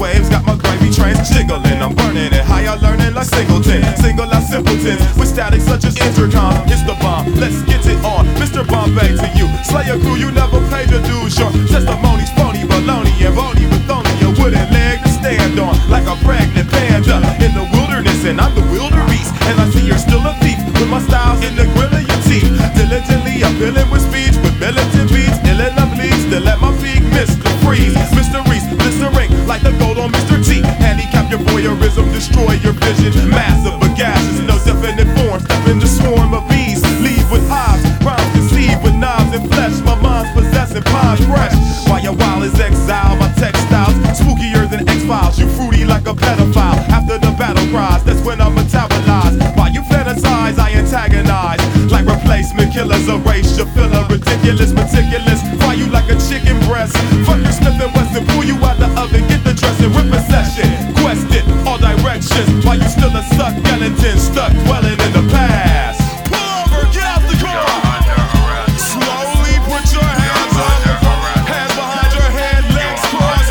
waves got my gravy trains jiggling. I'm burning it higher, learning like Singleton. Single out simpletons with static such as intercom. It's the bomb, let's get it on. Mr. Bombay to you, slay a crew you never paid your dues. Your testimony's phony, baloney, and bony with only a wooden leg to stand on, like a pregnant panda in the wilderness. And I'm the wildebeest, and I see you're still a thief with my styles in the grill of your teeth. Diligently appealing with speech, with militant beats, ill enough leads to let my peak Mr. Freeze. Mr. Reese, blistering like the gold on Mr. T. Handicap your voyeurism, destroy your vision. Massive bagages, no definite form. Step in the swarm of bees, leave with hives. Rhymes conceived with knives and flesh. My mind's possessing pine fresh. While your wild is exile, my textiles spookier than X-Files. You fruity like a pedophile. After the battle cries, that's when I metabolize. While you fantasize, I antagonize. Like replacement killers, erase your filler. Ridiculous, meticulous, fry you like a chicken breast. Fuck your Smith and Wesson, pull you out the oven, get the dressing, rip a session. Quest it, all directions, while you still a suck skeleton, stuck dwelling in the past. Pull over, get out the car. Slowly put your hands up, hands behind your head, legs crossed.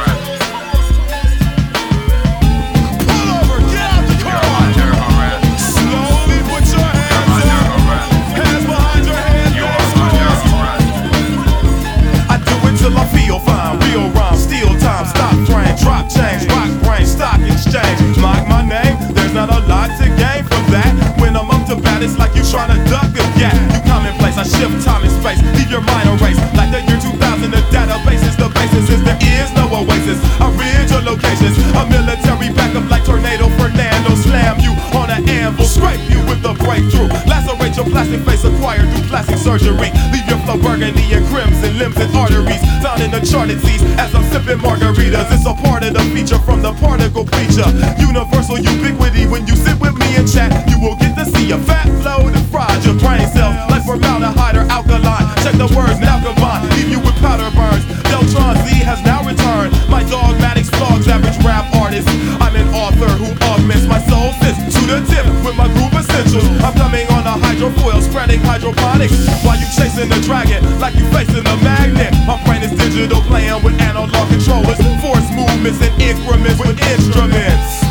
Pull over, get out the car. Slowly put your hands up, hands behind your head, legs crossed. I do it till I feel fine, real rhyme, steal time, stop train, drop change, rock brain, stock exchange. Like my name, there's not a lot to gain from that. When I'm up to bat, it's like you tryna duck a gap. You commonplace, I shift time and space, leave your mind erased. Like the year 2000, the database is the basis, there is no oasis. I read your locations, a military backup like Tornado Fernando. Slam you on an anvil, scrape you with a breakthrough. Lacerate your plastic face acquired through plastic surgery. Leave your flow burgundy and crimson limbs and arteries. Found in the charted seas as I'm sipping margaritas. It's a part of the feature from the particle preacher. Universal ubiquity when you sit with me and chat. You will get to see a fat flow that fries your brain cells like formaldehyde or alkaline. Check the words now combined, leave you with powder burns. Deltron Z has now returned. My dogmatics vlogs average rap artist. I'm an author who augments my soul sis to the tip with my group essentials. I'm coming on a hydrofoil, spreading hydroponics while you chasing the dragon like you facing a magnet. My brain is digital, playing with analog controllers, force movements and increments with instruments.